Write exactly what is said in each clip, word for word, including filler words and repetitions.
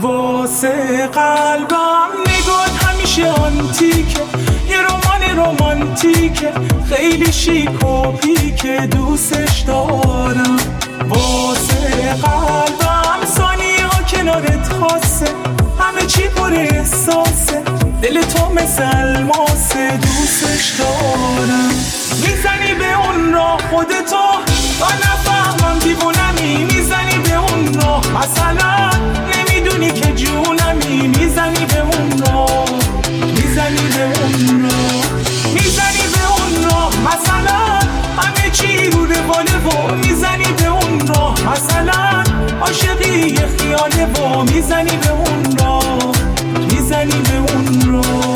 واسه قلبم نگات همیشه آنتیکه، یه رمان رومانتیکه، خیلی شیک و پیکه، دوستش دارم. واسه قلبم ثانیه ها کنارت خاصه، همه چی پر احساسه، دل تو مثل الماسه، دوستش دارم. میزنی به اون راه خودتو تا نفهمم دیوونمی، میزنی به اون راه مثلا نمیدونی که جونمی، میزنی به اون راه، میزنی به اون راه، میزنی به اون راه مثلا همه چی رو رواله و میزنی به اون راه مثلا عاشقی یه خیاله و میزنی به اون راه، میزنی به اون راه.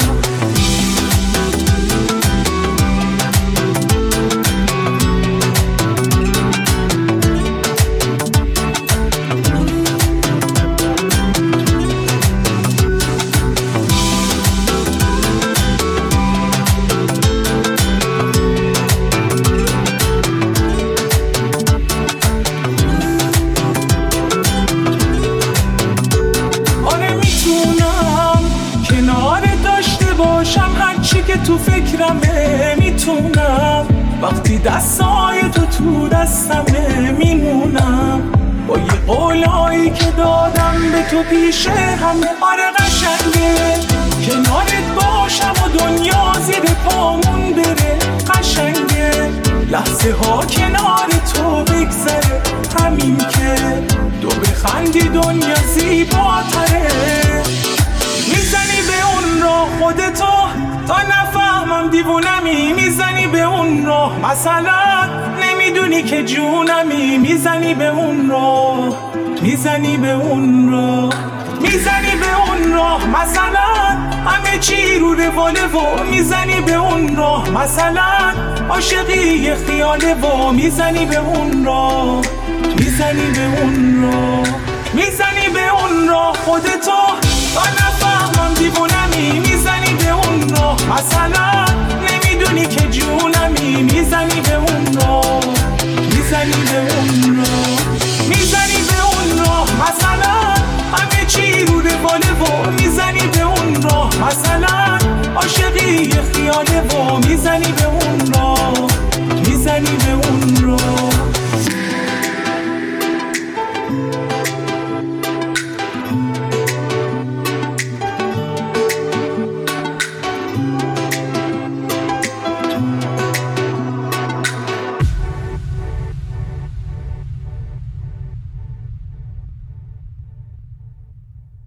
تو فکرمه میتونم وقتی دستای تو تو دستمه میمونم، با یه قولایی که دادم به تو پیشه همه آره قشنگه، کنارت باشم و دنیا زیر پامون بره قشنگه، لحظه ها کنار تو بگذره همین که تو بخندی دنیا زیباتره. میزنی به اون راه خودتو تا نفهمم دیوونمی، میزنی به اون راه مثلا نمیدونی که جونمی، میزنی به اون راه، میزنی به اون راه، میزنی به اون راه مثلا همه چی رو رواله و میزنی به اون راه مثلا عاشقی یه خیاله و میزنی به اون راه، میزنی به اون راه، میزنی به اون راه خودتو تا نفهمم دیوونمی، میزنی به اون راه مثلا نمیدونی که جونمی، میزنی به اون راه، میزنی به اون راه، میزنی به اون راه مثلا همه چی رو رواله و میزنی به اون راه مثلا عاشقی یه خیاله و میزنی به اون راه، میزنی به اون راه.